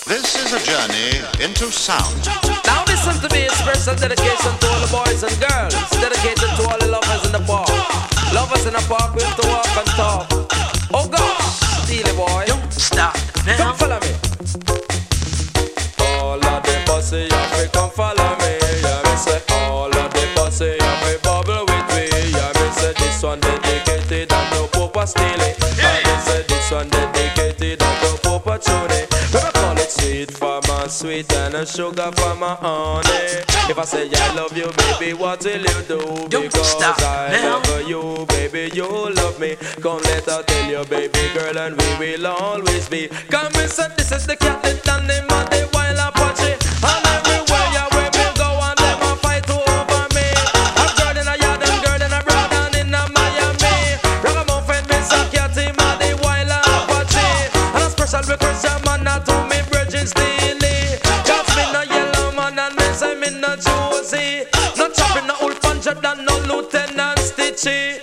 This is a journey into sound. Now listen to me, a special dedication to all the boys and girls. Dedicated to all the lovers in the park. Lovers in the park will to walk and talk. Oh gosh, Steely boy, don't stop now. Come follow me. All of the pussy, yeah, me come follow me. Yeah, me say all of the pussy, yeah, me bubble with me. Yeah, me say this one dedicated and no Papa Steely. Yeah, me say this one dedicated and no Papa Tony. Sweet for my sweet and a sugar for my honey. If I say I love you, baby, what will you do? Don't because stop I now. love you, baby, you love me. Come let her tell you, baby girl, and we will always be. Come and say this is the cat that done them and the wild Apache. And everywhere you where me go and them a fight over me. A girl in a yard and girl in a broad and in a Miami. Ragamuffin, Miss a cat him and the wild Apache. And a special request, your man not to me. Steely, cause me no yellow man and me say me no Josie. No chopping no old punch and no Lieutenant Stitchy.